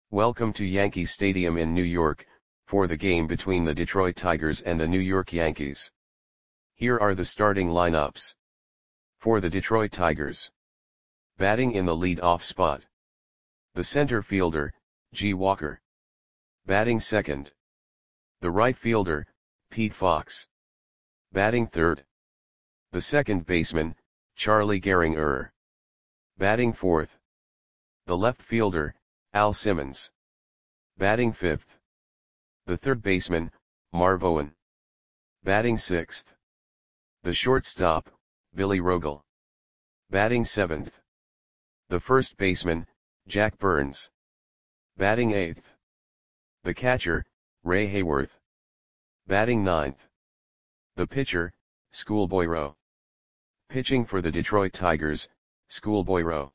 Welcome to Yankee Stadium in New York, for the game between the Detroit Tigers and the New York Yankees. Here are the starting lineups. For the Detroit Tigers. Batting in the lead-off spot. The center fielder, G. Walker. Batting second. The right fielder, Pete Fox. Batting third. The second baseman, Charlie Gehringer. Batting fourth. The left fielder, Al Simmons. Batting fifth. The third baseman, Marv Owen. Batting sixth. The shortstop, Billy Rogel. Batting seventh. The first baseman, Jack Burns. Batting eighth. The catcher, Ray Hayworth. Batting ninth. The pitcher, Schoolboy Rowe. Pitching for the Detroit Tigers, Schoolboy Rowe.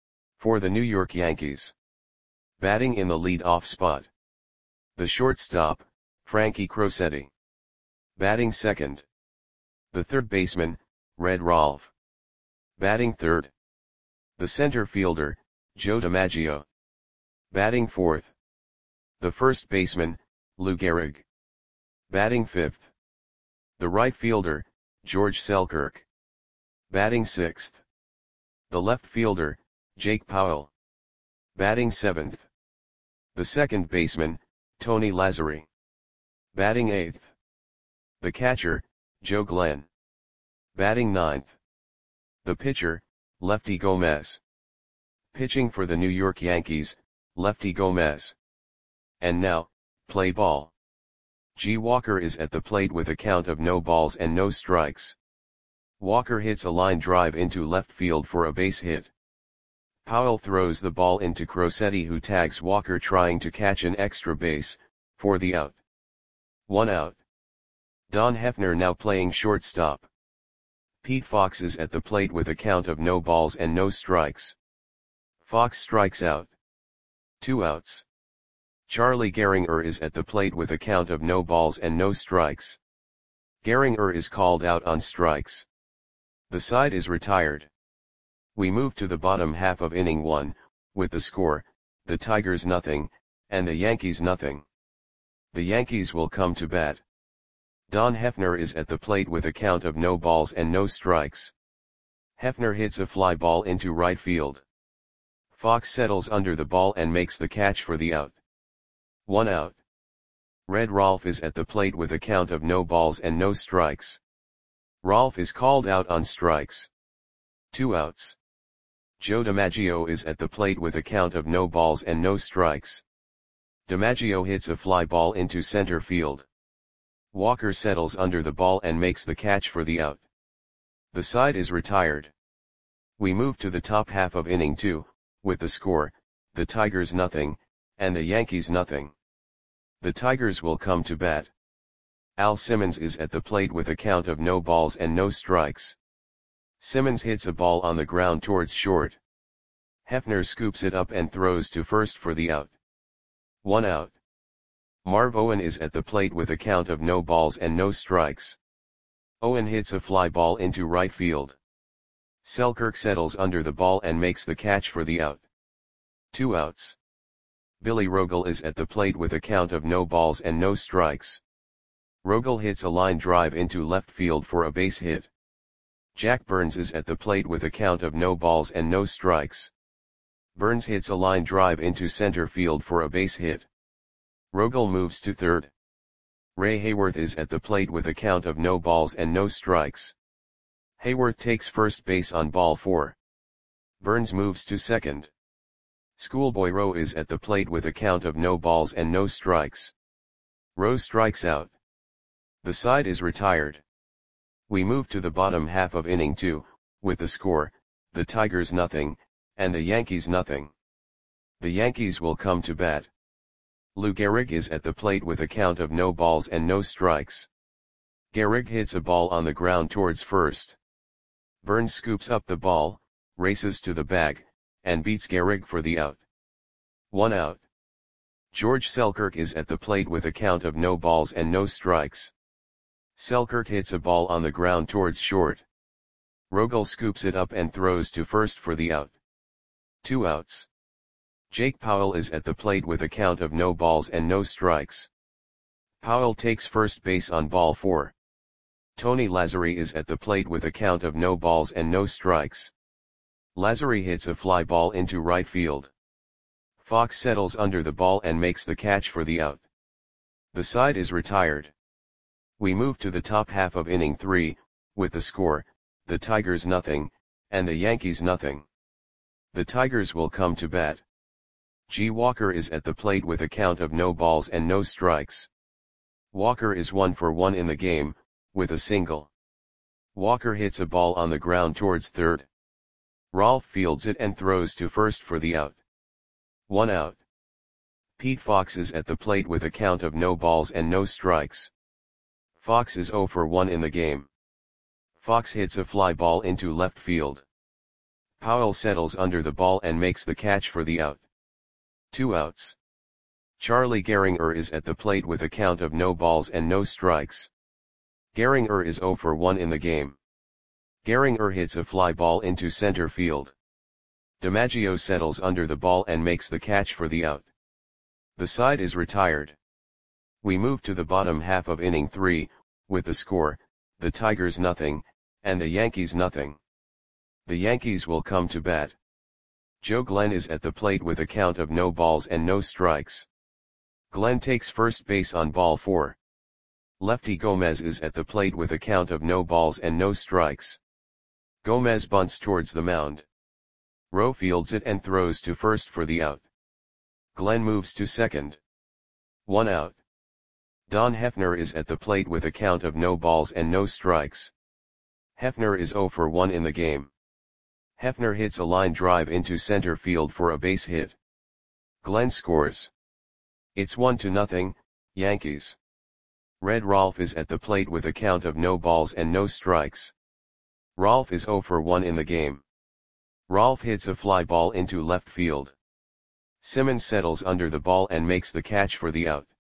For the New York Yankees. Batting in the lead-off spot. The shortstop, Frankie Crosetti. Batting second. The third baseman, Red Rolfe. Batting third. The center fielder, Joe DiMaggio. Batting fourth. The first baseman, Lou Gehrig. Batting fifth. The right fielder, George Selkirk. Batting sixth. The left fielder, Jake Powell. Batting seventh. The second baseman, Tony Lazzeri. Batting eighth. The catcher, Joe Glenn. Batting ninth. The pitcher, Lefty Gomez. Pitching for the New York Yankees, Lefty Gomez. And now, play ball. G. Walker is at the plate with a count of no balls and no strikes. Walker hits a line drive into left field for a base hit. Powell throws the ball into Crosetti, who tags Walker trying to catch an extra base, for the out. 1 out. Don Hefner now playing shortstop. Pete Fox is at the plate with a count of no balls and no strikes. Fox strikes out. 2 outs. Charlie Gehringer is at the plate with a count of no balls and no strikes. Gehringer is called out on strikes. The side is retired. We move to the bottom half of inning 1, with the score, the Tigers nothing, and the Yankees nothing. The Yankees will come to bat. Don Hefner is at the plate with a count of no balls and no strikes. Hefner hits a fly ball into right field. Fox settles under the ball and makes the catch for the out. 1 out. Red Rolfe is at the plate with a count of no balls and no strikes. Rolfe is called out on strikes. 2 outs. Joe DiMaggio is at the plate with a count of no balls and no strikes. DiMaggio hits a fly ball into center field. Walker settles under the ball and makes the catch for the out. The side is retired. We move to the top half of inning 2, with the score, the Tigers nothing, and the Yankees nothing. The Tigers will come to bat. Al Simmons is at the plate with a count of no balls and no strikes. Simmons hits a ball on the ground towards short. Hefner scoops it up and throws to first for the out. 1 out. Marv Owen is at the plate with a count of no balls and no strikes. Owen hits a fly ball into right field. Selkirk settles under the ball and makes the catch for the out. 2 outs. Billy Rogel is at the plate with a count of no balls and no strikes. Rogel hits a line drive into left field for a base hit. Jack Burns is at the plate with a count of no balls and no strikes. Burns hits a line drive into center field for a base hit. Rogel moves to third. Ray Hayworth is at the plate with a count of no balls and no strikes. Hayworth takes first base on ball 4. Burns moves to second. Schoolboy Rowe is at the plate with a count of no balls and no strikes. Rowe strikes out. The side is retired. We move to the bottom half of inning 2, with the score, the Tigers nothing, and the Yankees nothing. The Yankees will come to bat. Lou Gehrig is at the plate with a count of no balls and no strikes. Gehrig hits a ball on the ground towards first. Burns scoops up the ball, races to the bag, and beats Gehrig for the out. 1 out. George Selkirk is at the plate with a count of no balls and no strikes. Selkirk hits a ball on the ground towards short. Rogel scoops it up and throws to first for the out. 2 outs. Jake Powell is at the plate with a count of no balls and no strikes. Powell takes first base on ball 4. Tony Lazzeri is at the plate with a count of no balls and no strikes. Lazzeri hits a fly ball into right field. Fox settles under the ball and makes the catch for the out. The side is retired. We move to the top half of inning 3, with the score, the Tigers nothing, and the Yankees nothing. The Tigers will come to bat. G. Walker is at the plate with a count of no balls and no strikes. Walker is 1 for 1 in the game, with a single. Walker hits a ball on the ground towards third. Rolf fields it and throws to first for the out. 1 out. Pete Fox is at the plate with a count of no balls and no strikes. Fox is 0 for 1 in the game. Fox hits a fly ball into left field. Powell settles under the ball and makes the catch for the out. 2 outs. Charlie Gehringer is at the plate with a count of no balls and no strikes. Gehringer is 0 for 1 in the game. Gehringer hits a fly ball into center field. DiMaggio settles under the ball and makes the catch for the out. The side is retired. We move to the bottom half of inning 3, with the score, the Tigers nothing, and the Yankees nothing. The Yankees will come to bat. Joe Glenn is at the plate with a count of no balls and no strikes. Glenn takes first base on ball 4. Lefty Gomez is at the plate with a count of no balls and no strikes. Gomez bunts towards the mound. Rowe fields it and throws to first for the out. Glenn moves to second. 1 out. Don Hefner is at the plate with a count of no balls and no strikes. Hefner is 0 for 1 in the game. Hefner hits a line drive into center field for a base hit. Glenn scores. It's 1-0, Yankees. Red Rolf is at the plate with a count of no balls and no strikes. Rolf is 0 for 1 in the game. Rolf hits a fly ball into left field. Simmons settles under the ball and makes the catch for the out.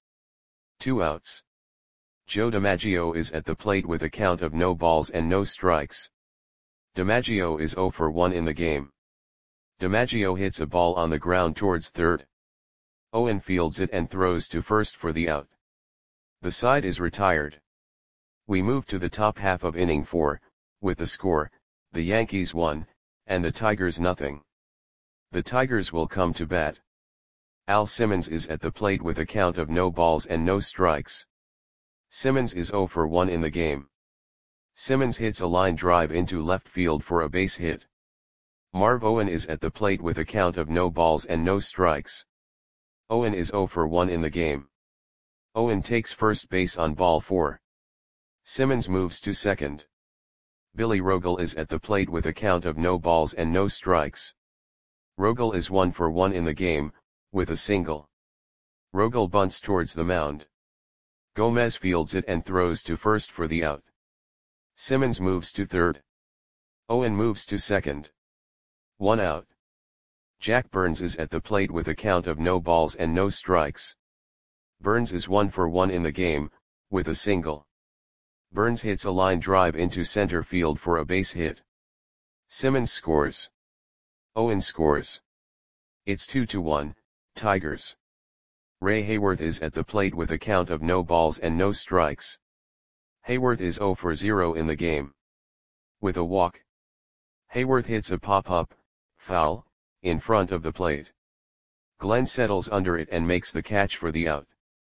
2 outs. Joe DiMaggio is at the plate with a count of no balls and no strikes. DiMaggio is 0 for 1 in the game. DiMaggio hits a ball on the ground towards third. Owen fields it and throws to first for the out. The side is retired. We move to the top half of inning 4, with the score, the Yankees 1, and the Tigers nothing. The Tigers will come to bat. Al Simmons is at the plate with a count of no balls and no strikes. Simmons is 0 for 1 in the game. Simmons hits a line drive into left field for a base hit. Marv Owen is at the plate with a count of no balls and no strikes. Owen is 0 for 1 in the game. Owen takes first base on ball 4. Simmons moves to second. Billy Rogel is at the plate with a count of no balls and no strikes. Rogel is 1 for 1 in the game, with a single. Rogel bunts towards the mound. Gomez fields it and throws to first for the out. Simmons moves to third. Owen moves to second. 1 out. Jack Burns is at the plate with a count of no balls and no strikes. Burns is 1 for 1 in the game, with a single. Burns hits a line drive into center field for a base hit. Simmons scores. Owen scores. It's 2-1, Tigers. Ray Hayworth is at the plate with a count of no balls and no strikes. Hayworth is 0 for 0 in the game. With a walk. Hayworth hits a pop-up, foul, in front of the plate. Glenn settles under it and makes the catch for the out.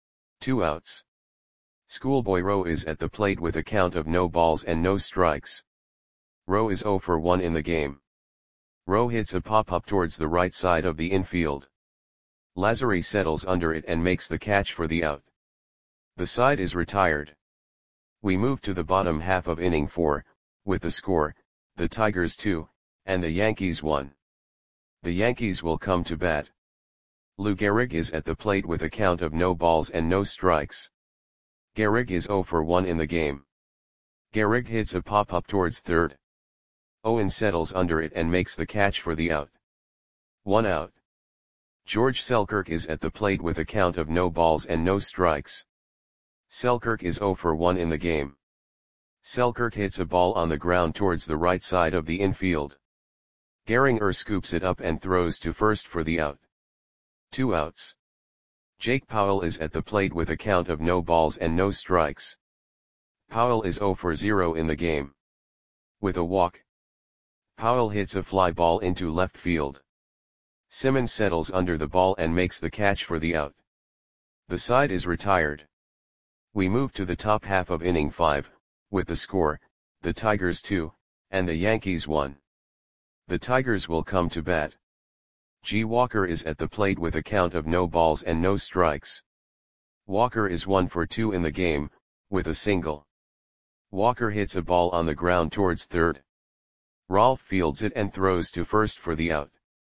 2 outs. Schoolboy Rowe is at the plate with a count of no balls and no strikes. Rowe is 0 for 1 in the game. Rowe hits a pop-up towards the right side of the infield. Lazzeri settles under it and makes the catch for the out. The side is retired. We move to the bottom half of inning 4, with the score, the Tigers 2, and the Yankees 1. The Yankees will come to bat. Lou Gehrig is at the plate with a count of no balls and no strikes. Gehrig is 0 for 1 in the game. Gehrig hits a pop-up towards third. Owen settles under it and makes the catch for the out. 1 out. George Selkirk is at the plate with a count of no balls and no strikes. Selkirk is 0 for 1 in the game. Selkirk hits a ball on the ground towards the right side of the infield. Gehringer scoops it up and throws to first for the out. 2 outs. Jake Powell is at the plate with a count of no balls and no strikes. Powell is 0 for 0 in the game. With a walk, Powell hits a fly ball into left field. Simmons settles under the ball and makes the catch for the out. The side is retired. We move to the top half of inning 5, with the score, the Tigers 2, and the Yankees 1. The Tigers will come to bat. G. Walker is at the plate with a count of no balls and no strikes. Walker is 1 for 2 in the game, with a single. Walker hits a ball on the ground towards third. Rolfe fields it and throws to first for the out.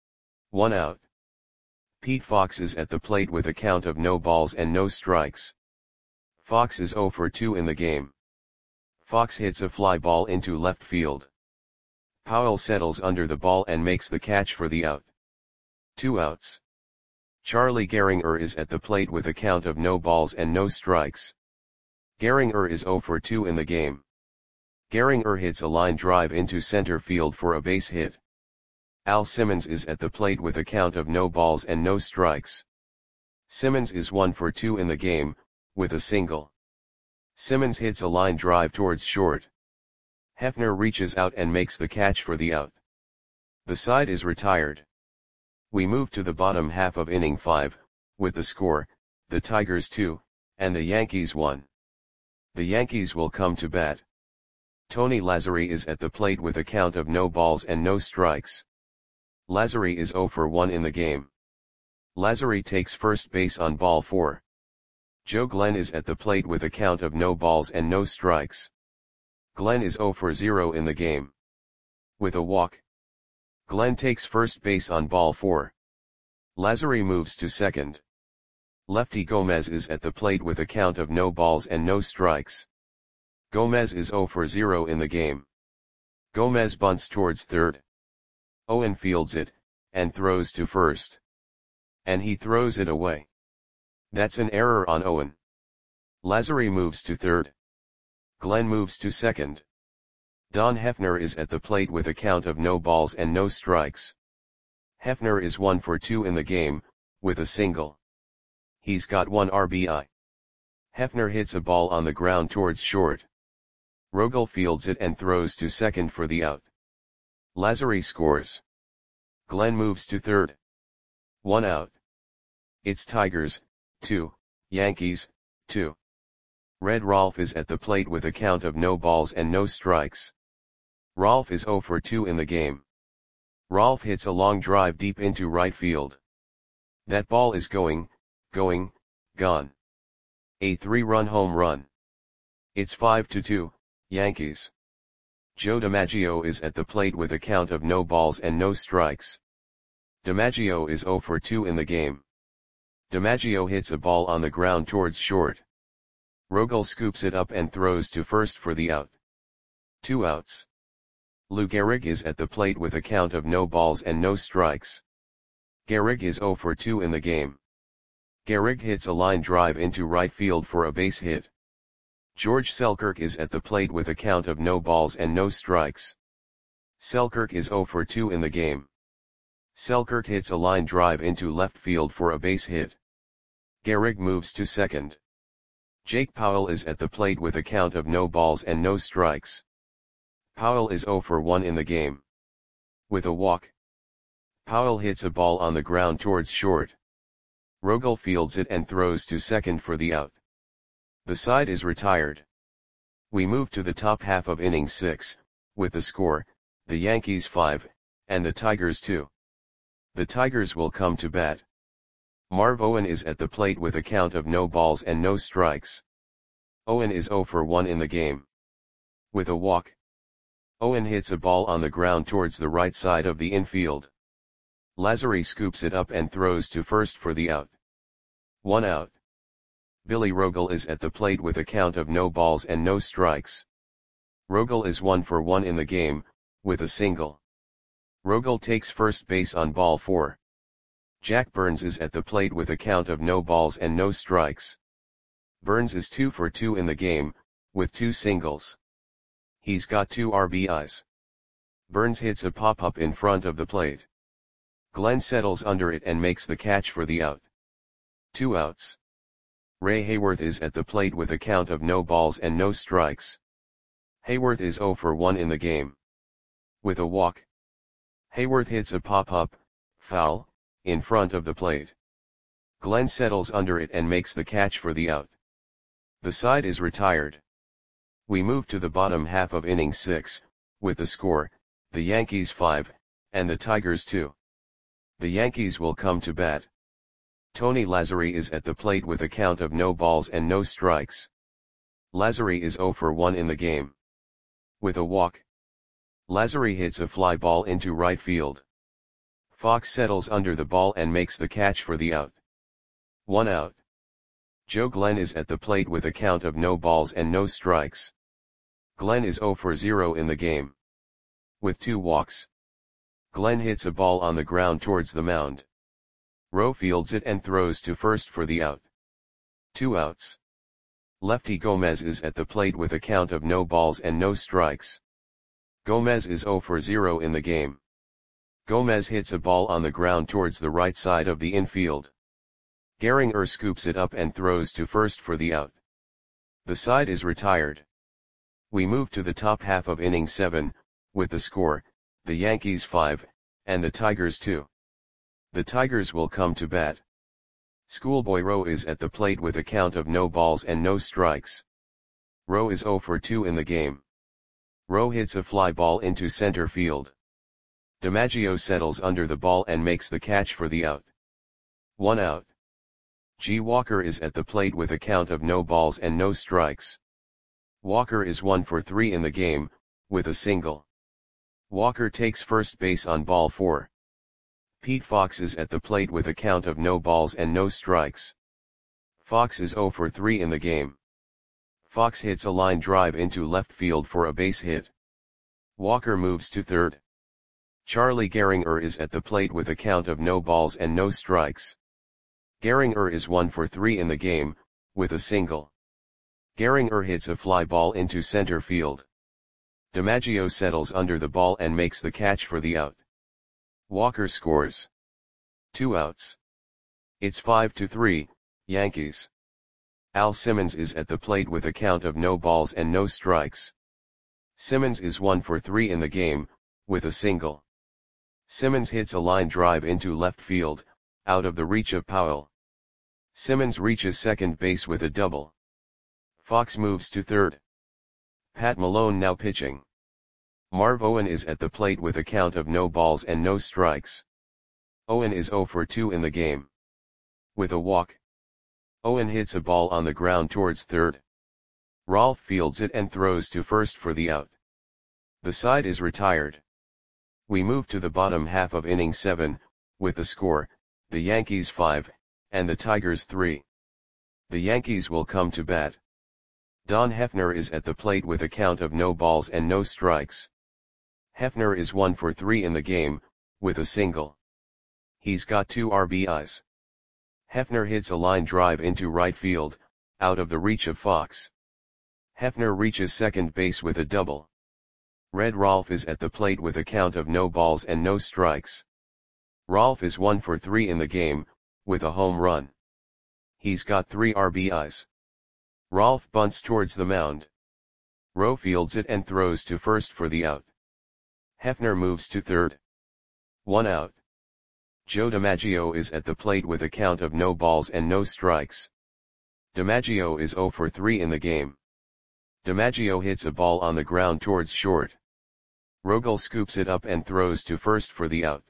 1 out. Pete Fox is at the plate with a count of no balls and no strikes. Fox is 0 for 2 in the game. Fox hits a fly ball into left field. Powell settles under the ball and makes the catch for the out. 2 outs. Charlie Gehringer is at the plate with a count of no balls and no strikes. Gehringer is 0 for 2 in the game. Gehringer hits a line drive into center field for a base hit. Al Simmons is at the plate with a count of no balls and no strikes. Simmons is 1 for 2 in the game, with a single. Simmons hits a line drive towards short. Hefner reaches out and makes the catch for the out. The side is retired. We move to the bottom half of inning 5, with the score, the Tigers 2, and the Yankees 1. The Yankees will come to bat. Tony Lazzeri is at the plate with a count of no balls and no strikes. Lazzeri is 0 for 1 in the game. Lazzeri takes first base on ball 4. Joe Glenn is at the plate with a count of no balls and no strikes. Glenn is 0 for 0 in the game. With a walk, Glenn takes first base on ball 4. Lazzeri moves to second. Lefty Gomez is at the plate with a count of no balls and no strikes. Gomez is 0 for 0 in the game. Gomez bunts towards third. Owen fields it, and throws to first. And he throws it away. That's an error on Owen. Lazzeri moves to third. Glenn moves to second. Don Hefner is at the plate with a count of no balls and no strikes. Hefner is 1 for 2 in the game, with a single. He's got 1 RBI. Hefner hits a ball on the ground towards short. Rogel fields it and throws to second for the out. Lazzeri scores. Glenn moves to third. 1 out. It's Tigers, 2, Yankees, 2. Red Rolfe is at the plate with a count of no balls and no strikes. Rolfe is 0 for 2 in the game. Rolfe hits a long drive deep into right field. That ball is gone. A 3-run home run. It's 5-2, Yankees. Joe DiMaggio is at the plate with a count of no balls and no strikes. DiMaggio is 0 for 2 in the game. DiMaggio hits a ball on the ground towards short. Rogel scoops it up and throws to first for the out. 2 outs. Lou Gehrig is at the plate with a count of no balls and no strikes. Gehrig is 0 for 2 in the game. Gehrig hits a line drive into right field for a base hit. George Selkirk is at the plate with a count of no balls and no strikes. Selkirk is 0 for 2 in the game. Selkirk hits a line drive into left field for a base hit. Gehrig moves to second. Jake Powell is at the plate with a count of no balls and no strikes. Powell is 0 for 1 in the game. With a walk, Powell hits a ball on the ground towards short. Rogel fields it and throws to second for the out. The side is retired. We move to the top half of inning 6, with the score, the Yankees 5, and the Tigers 2. The Tigers will come to bat. Marv Owen is at the plate with a count of no balls and no strikes. Owen is 0 for 1 in the game. With a walk, Owen hits a ball on the ground towards the right side of the infield. Lazzeri scoops it up and throws to first for the out. 1 out. Billy Rogel is at the plate with a count of no balls and no strikes. Rogel is 1 for 1 in the game, with a single. Rogel takes first base on ball 4. Jack Burns is at the plate with a count of no balls and no strikes. Burns is 2 for 2 in the game, with 2 singles. He's got 2 RBIs. Burns hits a pop-up in front of the plate. Glenn settles under it and makes the catch for the out. 2 outs. Ray Hayworth is at the plate with a count of no balls and no strikes. Hayworth is 0 for 1 in the game. With a walk. Hayworth hits a pop-up, foul, in front of the plate. Glenn settles under it and makes the catch for the out. The side is retired. We move to the bottom half of inning 6, with the score, the Yankees 5, and the Tigers 2. The Yankees will come to bat. Tony Lazzeri is at the plate with a count of no balls and no strikes. Lazzeri is 0 for 1 in the game. With a walk. Lazzeri hits a fly ball into right field. Fox settles under the ball and makes the catch for the out. 1 out. Joe Glenn is at the plate with a count of no balls and no strikes. Glenn is 0 for 0 in the game. With 2 walks. Glenn hits a ball on the ground towards the mound. Rowe fields it and throws to first for the out. 2 outs. Lefty Gomez is at the plate with a count of no balls and no strikes. Gomez is 0 for 0 in the game. Gomez hits a ball on the ground towards the right side of the infield. Gehringer scoops it up and throws to first for the out. The side is retired. We move to the top half of inning 7, with the score, the Yankees 5, and the Tigers 2. The Tigers will come to bat. Schoolboy Rowe is at the plate with a count of no balls and no strikes. Rowe is 0 for 2 in the game. Rowe hits a fly ball into center field. DiMaggio settles under the ball and makes the catch for the out. 1 out. G. Walker is at the plate with a count of no balls and no strikes. Walker is 1 for 3 in the game, with a single. Walker takes first base on ball 4. Pete Fox is at the plate with a count of no balls and no strikes. Fox is 0 for 3 in the game. Fox hits a line drive into left field for a base hit. Walker moves to third. Charlie Gehringer is at the plate with a count of no balls and no strikes. Gehringer is 1 for 3 in the game, with a single. Gehringer hits a fly ball into center field. DiMaggio settles under the ball and makes the catch for the out. Walker scores. 2 outs. It's 5-3, Yankees. Al Simmons is at the plate with a count of no balls and no strikes. Simmons is 1 for 3 in the game, with a single. Simmons hits a line drive into left field, out of the reach of Powell. Simmons reaches second base with a double. Fox moves to third. Pat Malone now pitching. Marv Owen is at the plate with a count of no balls and no strikes. Owen is 0 for 2 in the game. With a walk. Owen hits a ball on the ground towards third. Rolfe fields it and throws to first for the out. The side is retired. We move to the bottom half of inning 7, with the score, the Yankees 5, and the Tigers 3. The Yankees will come to bat. Don Hefner is at the plate with a count of no balls and no strikes. Hefner is 1 for 3 in the game, with a single. He's got 2 RBIs. Hefner hits a line drive into right field, out of the reach of Fox. Hefner reaches second base with a double. Red Rolfe is at the plate with a count of no balls and no strikes. Rolfe is 1 for 3 in the game, with a home run. He's got 3 RBIs. Rolfe bunts towards the mound. Rowe fields it and throws to first for the out. Hefner moves to third. 1 out. Joe DiMaggio is at the plate with a count of no balls and no strikes. DiMaggio is 0 for 3 in the game. DiMaggio hits a ball on the ground towards short. Rogel scoops it up and throws to first for the out.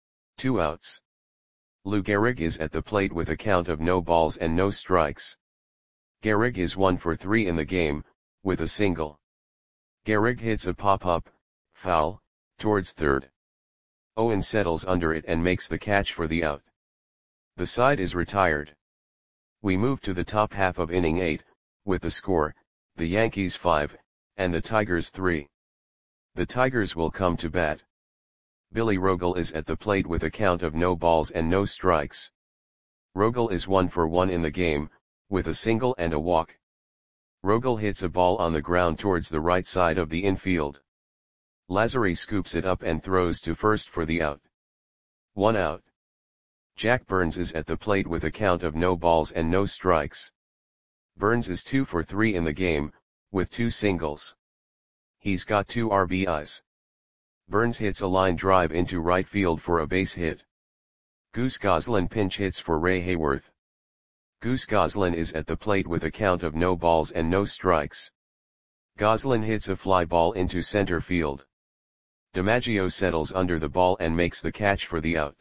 2 outs. Lou Gehrig is at the plate with a count of no balls and no strikes. Gehrig is 1 for 3 in the game, with a single. Gehrig hits a pop-up, foul, towards third. Owen settles under it and makes the catch for the out. The side is retired. We move to the top half of inning 8, with the score, the Yankees 5, and the Tigers 3. The Tigers will come to bat. Billy Rogel is at the plate with a count of no balls and no strikes. Rogel is 1 for 1 in the game, with a single and a walk. Rogel hits a ball on the ground towards the right side of the infield. Lazzeri scoops it up and throws to first for the out. 1 out. Jack Burns is at the plate with a count of no balls and no strikes. Burns is 2 for 3 in the game, with 2 singles. He's got 2 RBIs. Burns hits a line drive into right field for a base hit. Goose Goslin pinch hits for Ray Hayworth. Goose Goslin is at the plate with a count of no balls and no strikes. Goslin hits a fly ball into center field. DiMaggio settles under the ball and makes the catch for the out.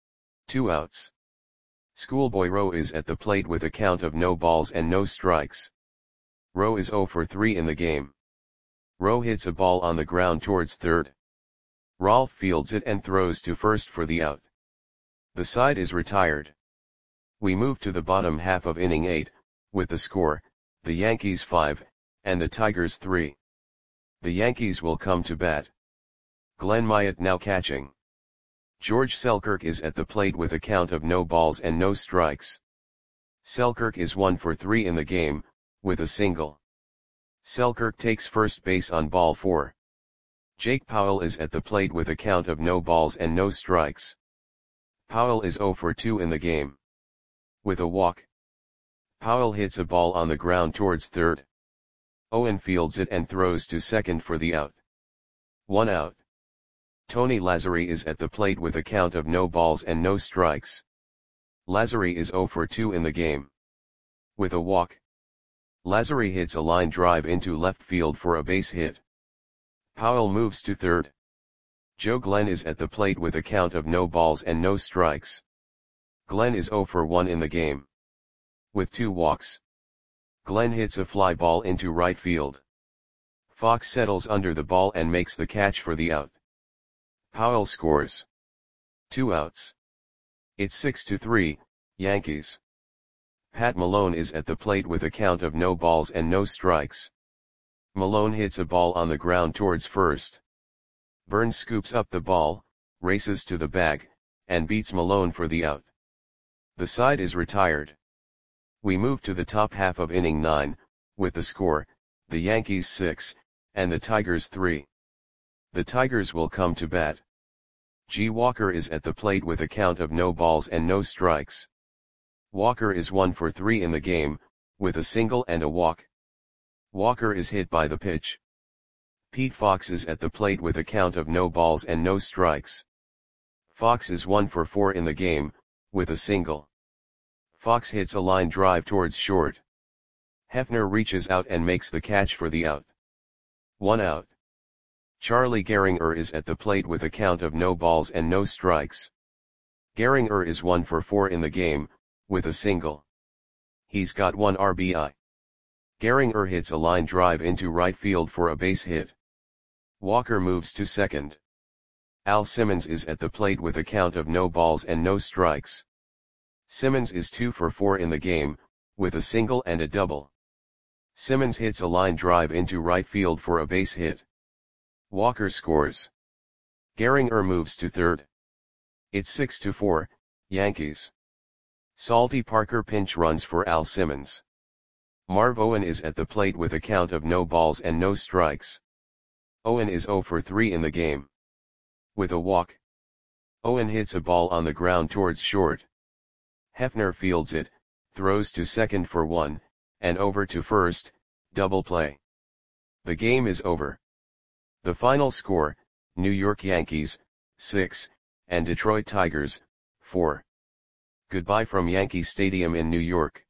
2 outs. Schoolboy Rowe is at the plate with a count of no balls and no strikes. Rowe is 0 for 3 in the game. Rowe hits a ball on the ground towards third. Rolfe fields it and throws to first for the out. The side is retired. We move to the bottom half of inning 8, with the score, the Yankees 5, and the Tigers 3. The Yankees will come to bat. Glenn Myatt now catching. George Selkirk is at the plate with a count of no balls and no strikes. Selkirk is 1 for 3 in the game, with a single. Selkirk takes first base on ball 4. Jake Powell is at the plate with a count of no balls and no strikes. Powell is 0 for 2 in the game. With a walk. Powell hits a ball on the ground towards third. Owen fields it and throws to second for the out. 1 out. Tony Lazzeri is at the plate with a count of no balls and no strikes. Lazzeri is 0 for 2 in the game. With a walk. Lazzeri hits a line drive into left field for a base hit. Powell moves to third. Joe Glenn is at the plate with a count of no balls and no strikes. Glenn is 0 for 1 in the game. With 2 walks. Glenn hits a fly ball into right field. Fox settles under the ball and makes the catch for the out. Powell scores. 2 outs. It's 6-3, Yankees. Pat Malone is at the plate with a count of no balls and no strikes. Malone hits a ball on the ground towards first. Burns scoops up the ball, races to the bag, and beats Malone for the out. The side is retired. We move to the top half of inning 9, with the score, the Yankees 6, and the Tigers 3. The Tigers will come to bat. G. Walker is at the plate with a count of no balls and no strikes. Walker is 1 for 3 in the game, with a single and a walk. Walker is hit by the pitch. Pete Fox is at the plate with a count of no balls and no strikes. Fox is 1 for 4 in the game, with a single. Fox hits a line drive towards short. Hefner reaches out and makes the catch for the out. 1 out. Charlie Gehringer is at the plate with a count of no balls and no strikes. Gehringer is 1 for 4 in the game, with a single. He's got 1 RBI. Gehringer hits a line drive into right field for a base hit. Walker moves to second. Al Simmons is at the plate with a count of no balls and no strikes. Simmons is 2 for 4 in the game, with a single and a double. Simmons hits a line drive into right field for a base hit. Walker scores. Gehringer moves to third. It's 6-4, Yankees. Salty Parker pinch runs for Al Simmons. Marv Owen is at the plate with a count of no balls and no strikes. Owen is 0 for 3 in the game. With a walk. Owen hits a ball on the ground towards short. Hefner fields it, throws to second for 1, and over to first, double play. The game is over. The final score, New York Yankees, 6, and Detroit Tigers, 4. Goodbye from Yankee Stadium in New York.